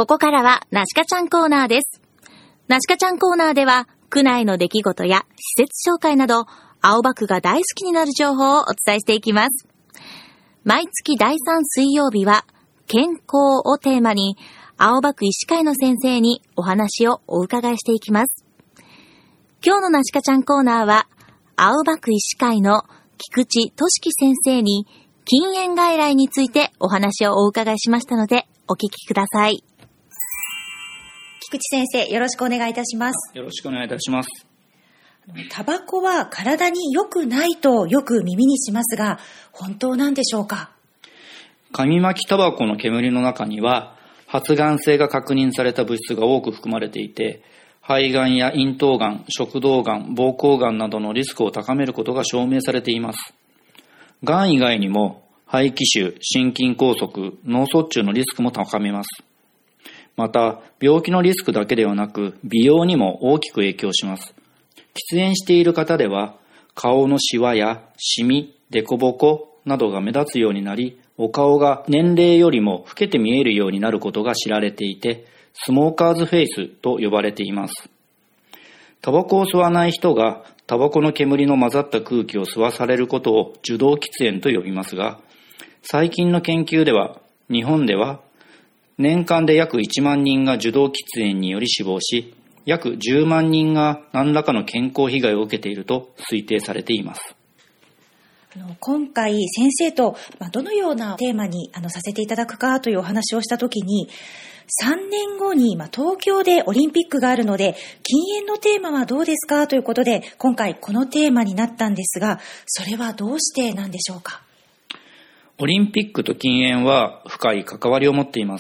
ここからはナシカちゃんコーナーです。ナシカちゃんコーナーでは、区内の出来事や施設紹介など、青葉区が大好きになる情報をお伝えしていきます。毎月第3水曜日は、健康をテーマに、青葉区医師会の先生にお話をお伺いしていきます。今日のナシカちゃんコーナーは、青葉区医師会の菊池俊樹先生に、禁煙外来についてお話をお伺いしましたので、お聞きください。菊池先生、よろしくお願いいたします。 よろしくお願いいたします。 タバコは体に良くないとよく耳にしますが、本当なんでしょうか？ 紙巻きタバコの煙の中には、発がん性が確認された物質が多く含まれていて、肺がんや咽頭がん、食道がん、膀胱がんなどのリスクを高めることが証明されています。がん以外にも、肺気腫、心筋梗塞、脳卒中のリスクも高めます。また、病気のリスクだけではなく、美容にも大きく影響します。喫煙している方では、顔のシワやシミ、デコボコなどが目立つようになり、お顔が年齢よりも老けて見えるようになることが知られていて、スモーカーズフェイスと呼ばれています。タバコを吸わない人が、タバコの煙の混ざった空気を吸わされることを受動喫煙と呼びますが、最近の研究では、日本では、年間で約1万人が受動喫煙により死亡し、約10万人が何らかの健康被害を受けていると推定されています。 今回先生とどのようなテーマにさせていただくかというお話をしたときに、3年後に東京でオリンピックがあるので、禁煙のテーマはどうですかということで、今回このテーマになったんですが、それはどうしてなんでしょうか？ オリンピックと禁煙は深い関わりを持っています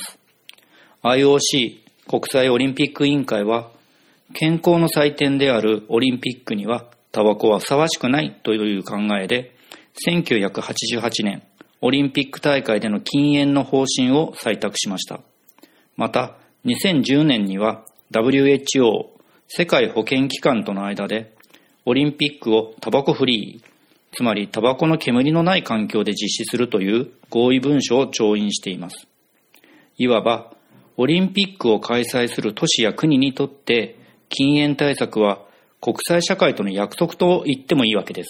。IOC 国際オリンピック委員会は、健康の祭典であるオリンピックにはタバコはふさわしくないという考えで、1988年オリンピック大会での禁煙の方針を採択しました。また2010年には WHO 世界保健機関との間でオリンピックをタバコフリー、つまりタバコの煙のない環境で実施するという合意文書を調印しています。いわばオリンピックを開催する都市や国にとって禁煙対策は国際社会との約束と言ってもいいわけです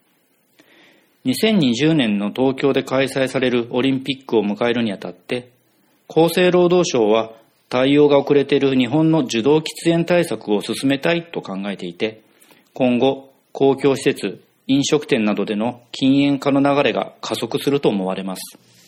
。2020年の東京で開催されるオリンピックを迎えるにあたって、厚生労働省は対応が遅れている日本の受動喫煙対策を進めたいと考えていて、今後公共施設、飲食店などでの禁煙化の流れが加速すると思われます。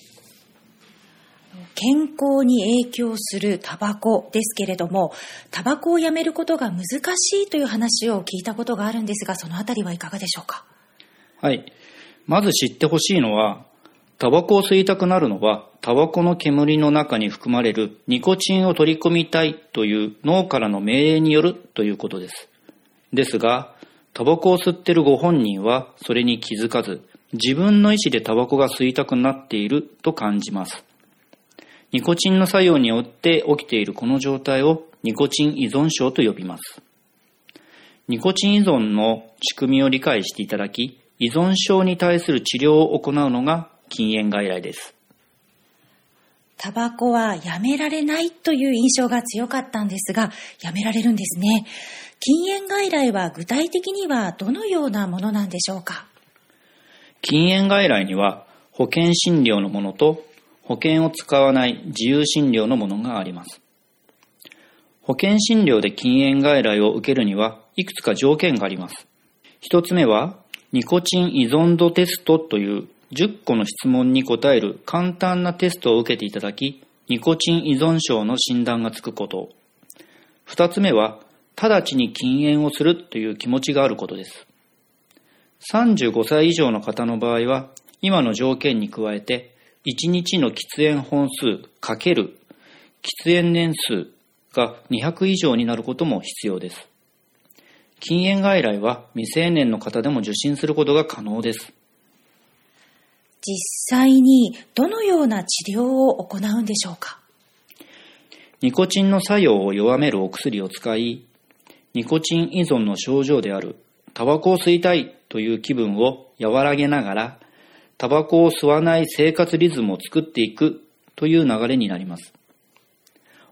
健康に影響するタバコですけれども、タバコをやめることが難しいという話を聞いたことがあるんですが、そのあたりはいかがでしょうか？ はい。まず知ってほしいのは、タバコを吸いたくなるのは、タバコの煙の中に含まれるニコチンを取り込みたいという脳からの命令によるということです。ですが、タバコを吸っているご本人はそれに気づかず、自分の意思でタバコが吸いたくなっていると感じます。ニコチンの作用によって起きているこの状態をニコチン依存症と呼びます。ニコチン依存の仕組みを理解していただき、依存症に対する治療を行うのが禁煙外来です。 タバコはやめられないという印象が強かったんですが、やめられるんですね。禁煙外来は具体的にはどのようなものなんでしょうか？ 禁煙外来には保険診療のものと保険を使わない自由診療のものがあります。保険診療で禁煙外来を受けるにはいくつか条件があります。一つ目はニコチン依存度テストという10個の質問に答える簡単なテストを受けていただき、ニコチン依存症の診断がつくこと。二つ目は直ちに禁煙をするという気持ちがあることです。35歳以上の方の場合は今の条件に加えて1日の喫煙本数×喫煙年数が200以上になることも必要です。禁煙外来は未成年の方でも受診することが可能です。 実際にどのような治療を行うんでしょうか？ ニコチンの作用を弱めるお薬を使い、ニコチン依存の症状であるタバコを吸いたいという気分を和らげながら、タバコを吸わない生活リズムを作っていくという流れになります。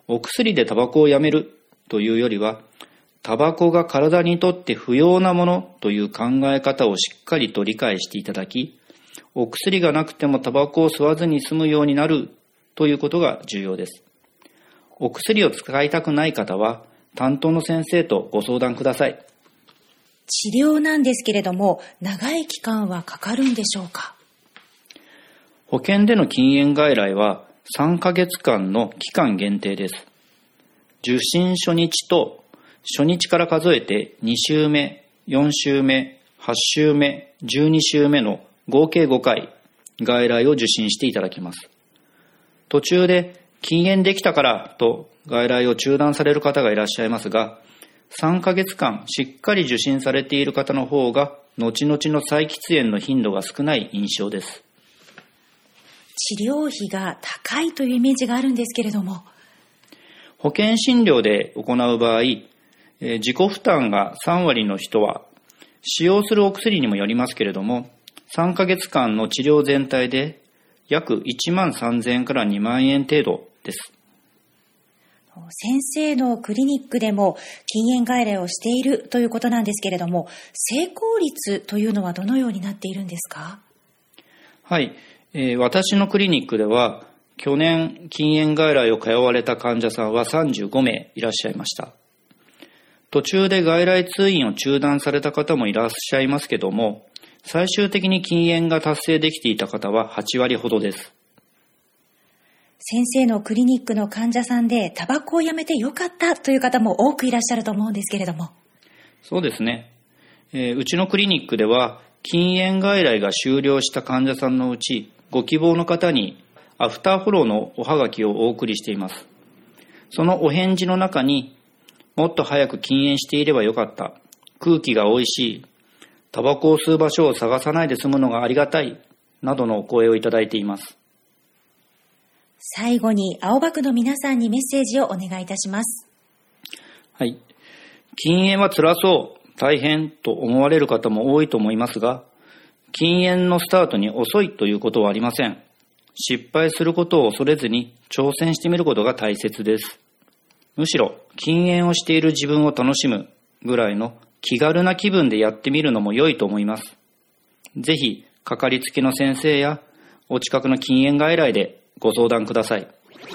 お薬でタバコをやめるというよりは、タバコが体にとって不要なものという考え方をしっかりと理解していただき、お薬がなくてもタバコを吸わずに済むようになるということが重要です。お薬を使いたくない方は、担当の先生とご相談ください。 治療なんですけれども、長い期間はかかるんでしょうか？ 保険での禁煙外来は3ヶ月間の期間限定です。受診初日と初日から数えて2週目、4週目、8週目、12週目の合計5回外来を受診していただきます。途中で禁煙できたからと外来を中断される方がいらっしゃいますが、3ヶ月間しっかり受診されている方の方が後々の再喫煙の頻度が少ない印象です。 治療費が高いというイメージがあるんですけれども、 保険診療で行う場合、自己負担が3割の人は使用するお薬にもよりますけれども、3ヶ月間の治療全体で約1万3000円から2万円程度です。 先生のクリニックでも禁煙外来をしているということなんですけれども、成功率というのはどのようになっているんですか？ はい、私のクリニックでは去年禁煙外来を通われた患者さんは35名いらっしゃいました。途中で外来通院を中断された方もいらっしゃいますけども、最終的に禁煙が達成できていた方は8割ほどです。 先生のクリニックの患者さんでタバコをやめてよかったという方も多くいらっしゃると思うんですけれども。 そうですね。うちのクリニックでは禁煙外来が終了した患者さんのうちご希望の方にアフターフォローのおはがきをお送りしています。そのお返事の中に、もっと早く禁煙していればよかった、空気がおいしい、タバコを吸う場所を探さないで済むのがありがたいなどのお声をいただいています。 最後に青葉区の皆さんにメッセージをお願いいたします。 はい。禁煙は辛そう、大変と思われる方も多いと思いますが、禁煙のスタートに遅いということはありません。失敗することを恐れずに挑戦してみることが大切です。むしろ禁煙をしている自分を楽しむぐらいの気軽な気分でやってみるのも良いと思います。ぜひかかりつけの先生やお近くの禁煙外来でご相談ください。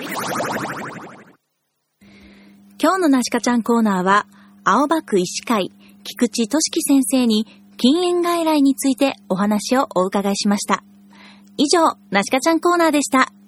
今日のなしかちゃんコーナーは、青葉区医師会菊池俊樹先生に禁煙外来についてお話をお伺いしました。以上、なしかちゃんコーナーでした。